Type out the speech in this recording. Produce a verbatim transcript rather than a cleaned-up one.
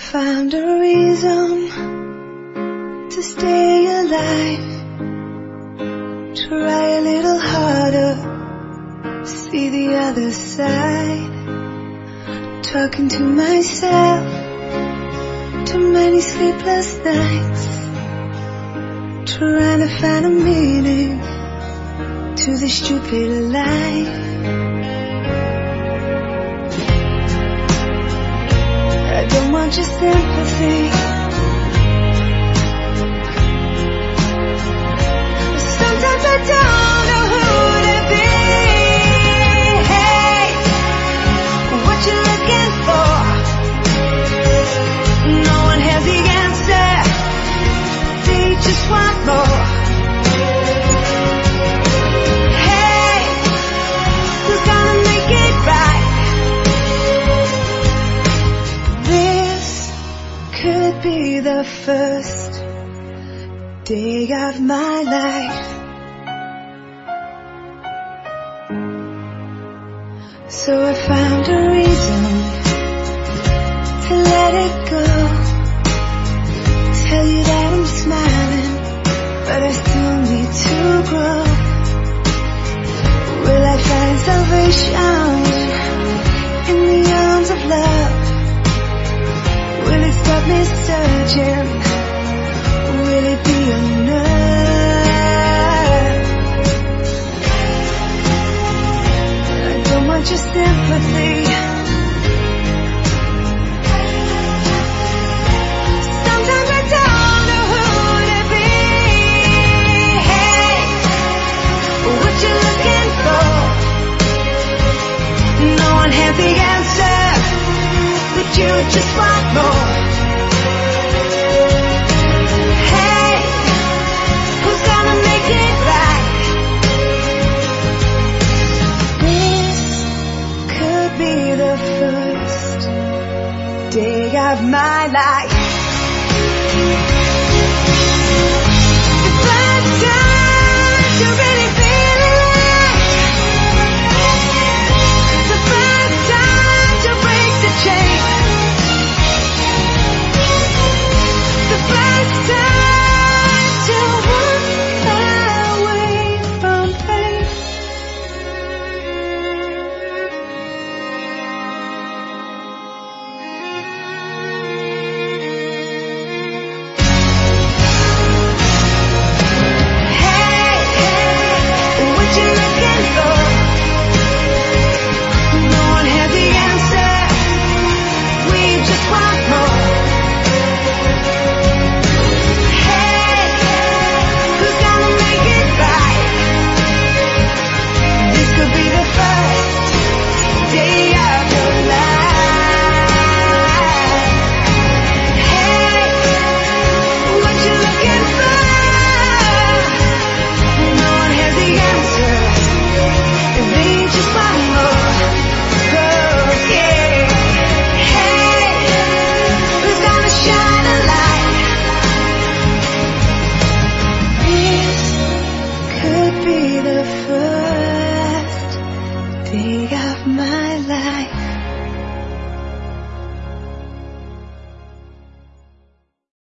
found a reason to stay alive. Try a little harder, see the other side. Talking to myself, too many sleepless nights, trying to find a meaning to this stupid life. I don't want your sympathy, sometimes I don't know who to be. Hey, what you looking for? No one has the answer, they just want more. Hey, who's gonna make it right? This could be the first day of my life. So I found a reason to let it go. Tell you that I'm smiling, but I still need to grow. Will I find salvation in the arms of love? Will it stop me searching